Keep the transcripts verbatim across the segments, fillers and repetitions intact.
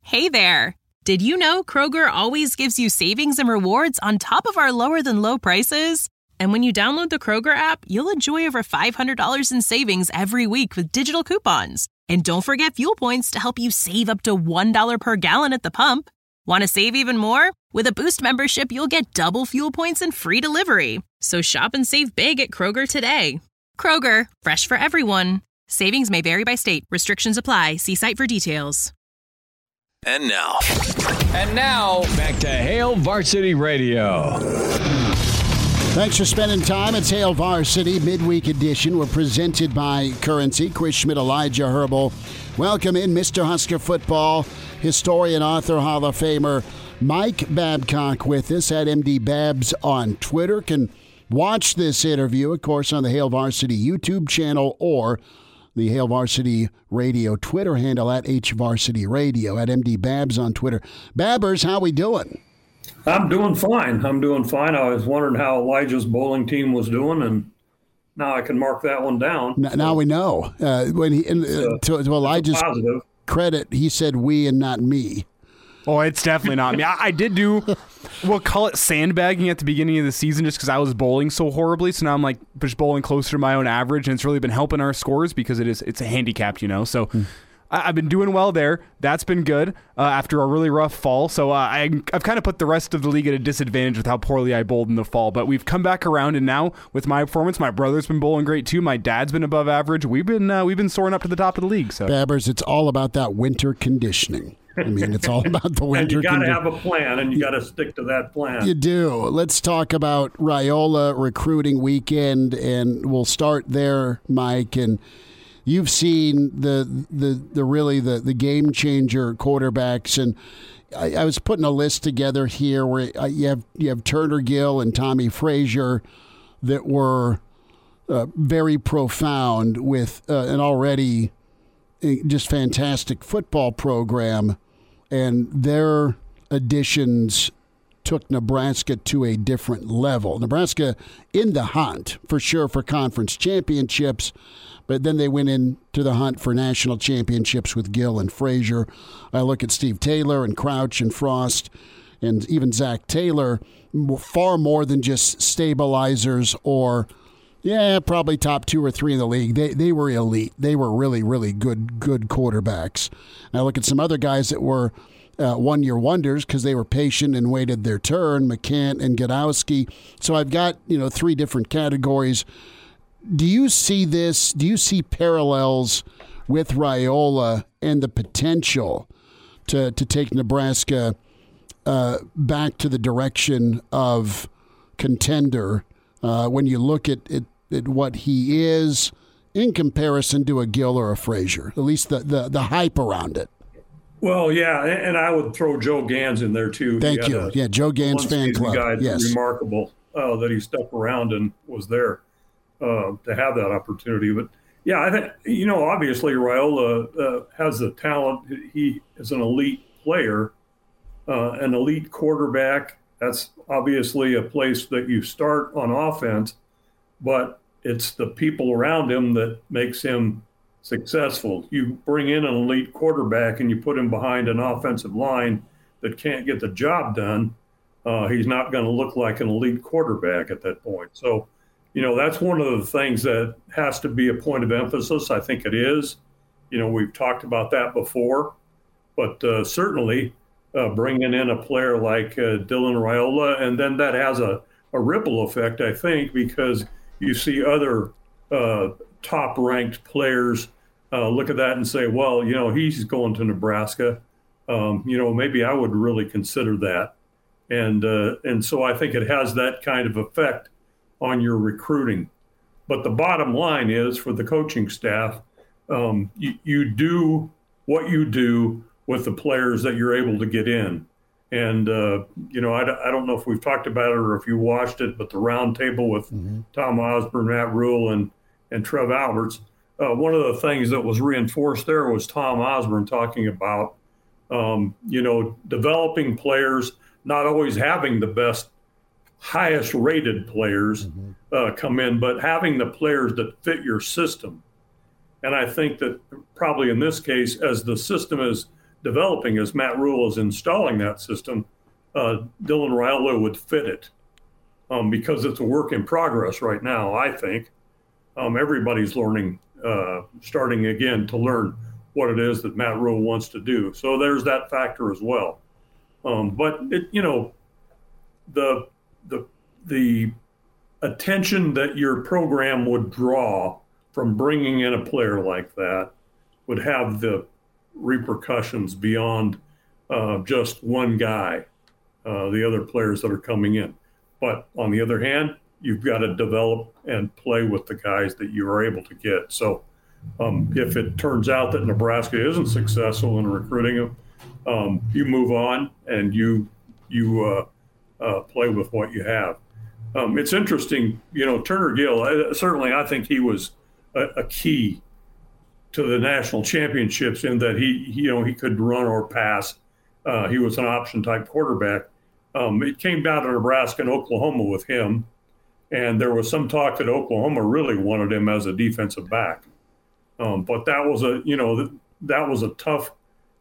Hey there! Did you know Kroger always gives you savings and rewards on top of our lower-than-low prices? And when you download the Kroger app, you'll enjoy over five hundred dollars in savings every week with digital coupons. And don't forget fuel points to help you save up to one dollar per gallon at the pump. Want to save even more? With a Boost membership, you'll get double fuel points and free delivery. So shop and save big at Kroger today. Kroger, fresh for everyone. Savings may vary by state. Restrictions apply. See site for details. And now. And now, back to Hail Varsity Radio. Thanks for spending time. It's Hail Varsity Midweek Edition. We're presented by Currency. Chris Schmidt, Elijah Herbal. Welcome in Mister Husker Football, historian, author, Hall of Famer Mike Babcock with us at M D Babs on Twitter. Can watch this interview, of course, on the Hail Varsity YouTube channel or the Hail Varsity Radio Twitter handle at H Varsity Radio, at M D Babs on Twitter. Babbers, how we doing? I'm doing fine. I'm doing fine. I was wondering how Elijah's bowling team was doing, and now I can mark that one down. Now, so, now we know. Uh, when he and, uh, to, to Elijah's credit, he said we and not me. Oh, it's definitely not me. I, I did do, we'll call it sandbagging at the beginning of the season just because I was bowling so horribly. So now I'm like just bowling closer to my own average, and it's really been helping our scores because it is it's a handicapped, you know. So mm. I, I've been doing well there. That's been good uh, after a really rough fall. So uh, I, I've kind of put the rest of the league at a disadvantage with how poorly I bowled in the fall. But we've come back around, and now with my performance, my brother's been bowling great too. My dad's been above average. We've been uh, we've been soaring up to the top of the league. So Babbers, it's all about that winter conditioning. I mean, it's all about the winter. And you got to condi- have a plan, and you got to stick to that plan. You do. Let's talk about Raiola recruiting weekend, and we'll start there, Mike. And you've seen the the the really the, the game changer quarterbacks, and I, I was putting a list together here where you have you have Turner Gill and Tommy Frazier that were uh, very profound with uh, an already just fantastic football program. And their additions took Nebraska to a different level. Nebraska in the hunt, for sure, for conference championships, but then they went into the hunt for national championships with Gill and Frazier. I look at Steve Taylor and Crouch and Frost and even Zach Taylor, far more than just stabilizers or, yeah, probably top two or three in the league. They they were elite. They were really, really good, good quarterbacks. And I look at some other guys that were uh, one-year wonders because they were patient and waited their turn, McCant and Godowski. So I've got, you know, three different categories. Do you see this? Do you see parallels with Raiola and the potential to, to take Nebraska uh, back to the direction of contender uh, when you look at, at, at what he is in comparison to a Gill or a Frazier, at least the, the, the hype around it? Well, yeah, and I would throw Joe Gans in there too. Thank you. A, yeah, Joe Gans fan club. Guy, yes. Remarkable uh, that he stuck around and was there uh, to have that opportunity. But yeah, I think, you know, obviously Raiola uh, has the talent. He is an elite player, uh, an elite quarterback. That's obviously a place that you start on offense, but it's the people around him that makes him successful. You bring in an elite quarterback and you put him behind an offensive line that can't get the job done, uh, he's not going to look like an elite quarterback at that point. So, you know, that's one of the things that has to be a point of emphasis. I think it is. You know, we've talked about that before, but uh, certainly uh, bringing in a player like uh, Dylan Raiola, and then that has a, a ripple effect, I think, because you see other uh, top-ranked players uh, look at that and say, well, you know, he's going to Nebraska. Um, you know, maybe I would really consider that. And uh, and so I think it has that kind of effect on your recruiting. But the bottom line is, for the coaching staff, um, you, you do what you do with the players that you're able to get in. And, uh, you know, I, I don't know if we've talked about it or if you watched it, but the round table with mm-hmm. Tom Osborne, Matt Rule, and, and Trev Alberts, uh, one of the things that was reinforced there was Tom Osborne talking about, um, you know, developing players, not always having the best, highest rated players mm-hmm. uh, come in, but having the players that fit your system. And I think that probably in this case, as the system has developing, as Matt Rule is installing that system, uh, Dylan Raiola would fit it um, because it's a work in progress right now, I think. Um, everybody's learning, uh, starting again to learn what it is that Matt Rule wants to do. So there's that factor as well. Um, but, it, you know, the the the attention that your program would draw from bringing in a player like that would have the repercussions beyond uh, just one guy, uh, the other players that are coming in. But on the other hand, you've got to develop and play with the guys that you are able to get. So um, if it turns out that Nebraska isn't successful in recruiting them, um, you move on and you you uh, uh, play with what you have. Um, it's interesting, you know, Turner Gill, uh, certainly I think he was a, a key to the national championships in that he, he, you know, he could run or pass. Uh, he was an option type quarterback. Um, it came down to Nebraska and Oklahoma with him. And there was some talk that Oklahoma really wanted him as a defensive back. Um, but that was a, you know, that, that was a tough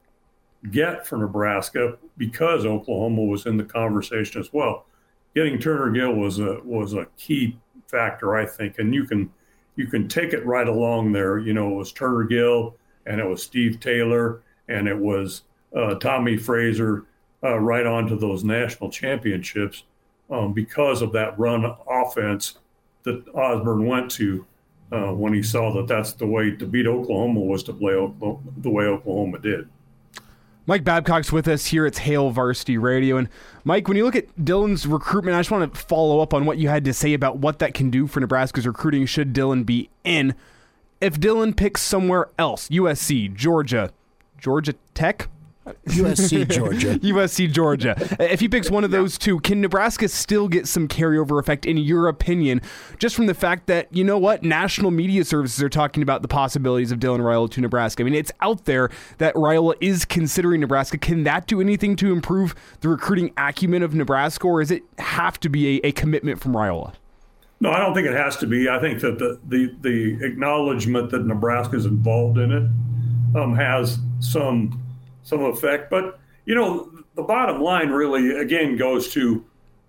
get for Nebraska because Oklahoma was in the conversation as well. Getting Turner Gill was a was a key factor, I think, and you can you can take it right along there. You know, it was Turner Gill, and it was Steve Taylor, and it was uh, Tommy Fraser, uh, right on to those national championships um, because of that run offense that Osborne went to uh, when he saw that that's the way to beat Oklahoma was to play Oklahoma, the way Oklahoma did. Mike Babcock's with us here at Hail Varsity Radio. And Mike, when you look at Dylan's recruitment, I just want to follow up on what you had to say about what that can do for Nebraska's recruiting should Dylan be in. If Dylan picks somewhere else, U S C, Georgia, Georgia Tech? U S C, Georgia. U S C, Georgia. If he picks one of those two, can Nebraska still get some carryover effect, in your opinion, just from the fact that, you know what, national media services are talking about the possibilities of Dylan Raiola to Nebraska? I mean, it's out there that Raiola is considering Nebraska. Can that do anything to improve the recruiting acumen of Nebraska, or does it have to be a, a commitment from Raiola? No, I don't think it has to be. I think that the the, the acknowledgement that Nebraska is involved in it um, has some some effect. But, you know, the bottom line really, again, goes to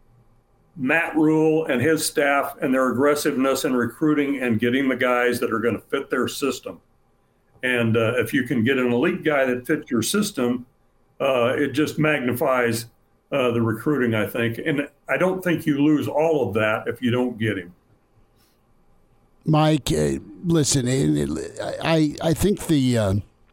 Matt Rule and his staff and their aggressiveness in recruiting and getting the guys that are going to fit their system. And uh, if you can get an elite guy that fits your system, uh, it just magnifies uh, the recruiting, I think. And I don't think you lose all of that if you don't get him. Mike, uh, listen, I I think the uh,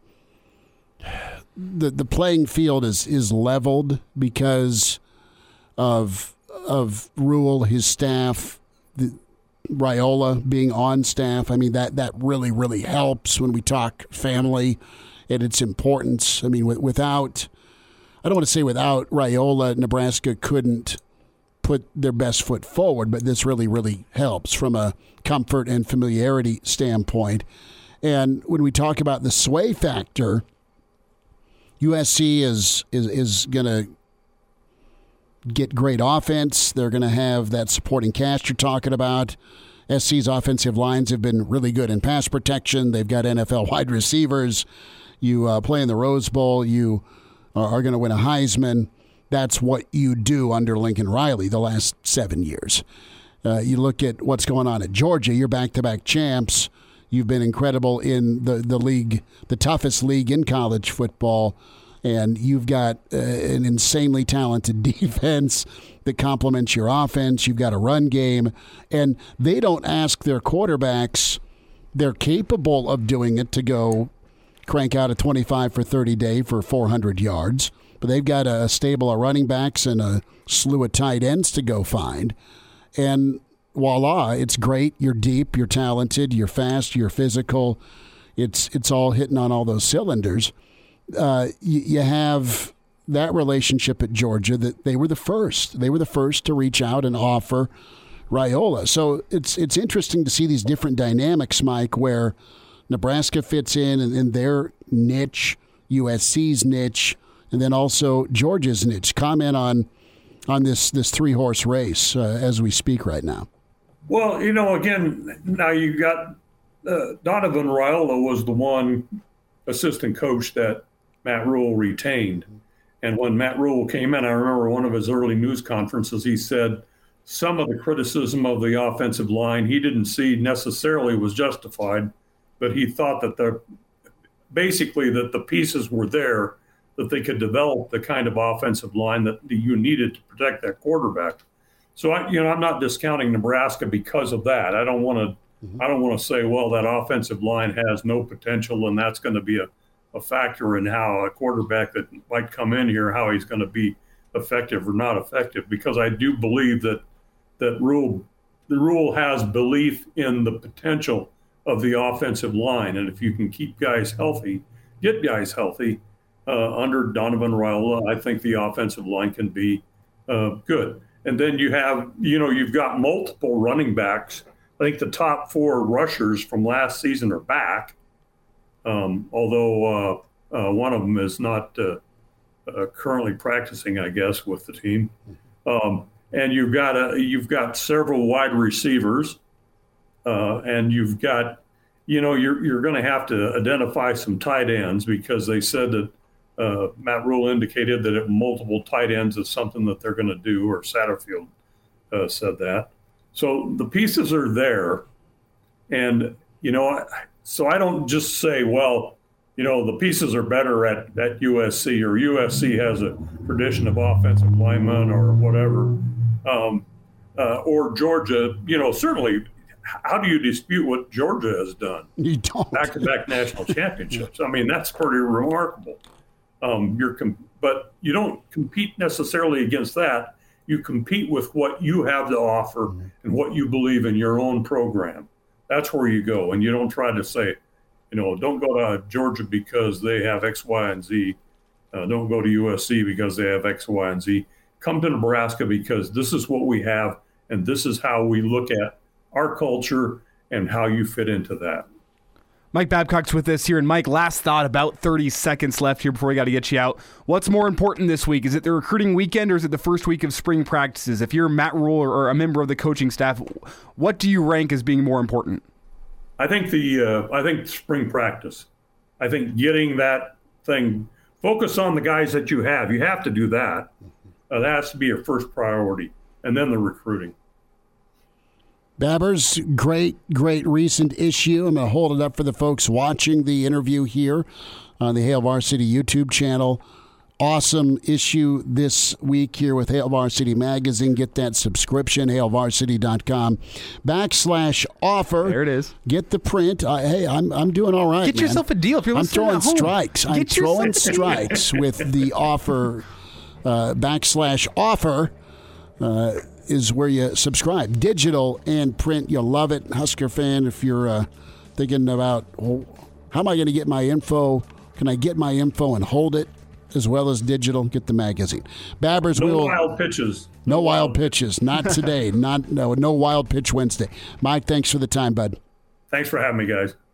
the the playing field is is leveled because of of Rule, his staff, the Raiola being on staff. I mean, that that really really helps when we talk family and its importance. I mean, without I don't want to say without Raiola, Nebraska couldn't put their best foot forward, but this really really helps from a comfort and familiarity standpoint. And when we talk about the sway factor, U S C is is is going to get great offense. They're going to have that supporting cast you're talking about. S C's offensive lines have been really good in pass protection. They've got N F L wide receivers. You uh, play in the Rose Bowl. You are, are going to win a Heisman. That's what you do under Lincoln Riley the last seven years. Uh, you look at what's going on at Georgia. You're back-to-back champs. You've been incredible in the, the league, the toughest league in college football, and you've got uh, an insanely talented defense that complements your offense. You've got a run game, and they don't ask their quarterbacks. They're capable of doing it to go crank out a twenty-five for thirty day for four hundred yards, but they've got a stable of running backs and a slew of tight ends to go find, and voila, it's great. You're deep, you're talented, you're fast, you're physical. It's it's all hitting on all those cylinders. Uh, you, you have that relationship at Georgia that they were the first. They were the first to reach out and offer Raiola. So it's it's interesting to see these different dynamics, Mike, where Nebraska fits in and, and their niche, U S C's niche, and then also Georgia's niche. Comment on on this this three horse race uh, as we speak right now. Well, you know, again, now you got uh, Donovan Raiola was the one assistant coach that Matt Rule retained. And when Matt Rule came in, I remember one of his early news conferences, he said some of the criticism of the offensive line he didn't see necessarily was justified, but he thought that the basically that the pieces were there, that they could develop the kind of offensive line that you needed to protect that quarterback. So I, you know, I'm not discounting Nebraska because of that. I don't want to, mm-hmm. I don't want to say, well, that offensive line has no potential, and that's going to be a, a factor in how a quarterback that might come in here, how he's going to be effective or not effective. Because I do believe that that rule, the Rule has belief in the potential of the offensive line, and if you can keep guys healthy, get guys healthy uh, under Donovan Raiola, I think the offensive line can be uh, good. And then you have, you know, you've got multiple running backs. I think the top four rushers from last season are back, um, although uh, uh, one of them is not uh, uh, currently practicing, I guess, with the team. Um, and you've got a, you've got several wide receivers, uh, and you've got, you know, you're you're going to have to identify some tight ends, because they said that. Uh, Matt Rule indicated that it, multiple tight ends is something that they're going to do, or Satterfield uh, said that. So the pieces are there. And, you know, so I don't just say, well, you know, the pieces are better at, at U S C, or U S C has a tradition of offensive linemen or whatever, um, uh, or Georgia. You know, certainly, how do you dispute what Georgia has done? You don't. Back-to-back national championships. I mean, that's pretty remarkable. Um, you're, com- but you don't compete necessarily against that. You compete with what you have to offer and what you believe in your own program. That's where you go, and you don't try to say, you know, don't go to Georgia because they have X, Y, and Z. Uh, don't go to U S C because they have X, Y, and Z. Come to Nebraska because this is what we have, and this is how we look at our culture and how you fit into that. Mike Babcock's with us here. And Mike, last thought, about thirty seconds left here before we got to get you out. What's more important this week? Is it the recruiting weekend, or is it the first week of spring practices? If you're Matt Rule or a member of the coaching staff, what do you rank as being more important? I think the uh, I think spring practice. I think getting that thing, focus on the guys that you have. You have to do that. Uh, that has to be your first priority, and then the recruiting. Babbers, great, great recent issue. I'm going to hold it up for the folks watching the interview here on the Hail Varsity YouTube channel. Awesome issue this week here with Hail Varsity Magazine. Get that subscription, hail varsity dot com backslash offer. There it is. Get the print. Uh, hey, I'm I'm doing all right, Get man. yourself a deal. If you're I'm throwing at home. strikes. Get I'm yourself- throwing strikes with the offer, uh, backslash offer. Uh, is where you subscribe. Digital and print, you'll love it. Husker fan, if you're uh, thinking about, well, how am I going to get my info? Can I get my info and hold it as well as digital? Get the magazine. Babbers, no will wild pitches. No, no wild pitches. Not today. Not no no wild pitch Wednesday. Mike, thanks for the time, bud. Thanks for having me, guys.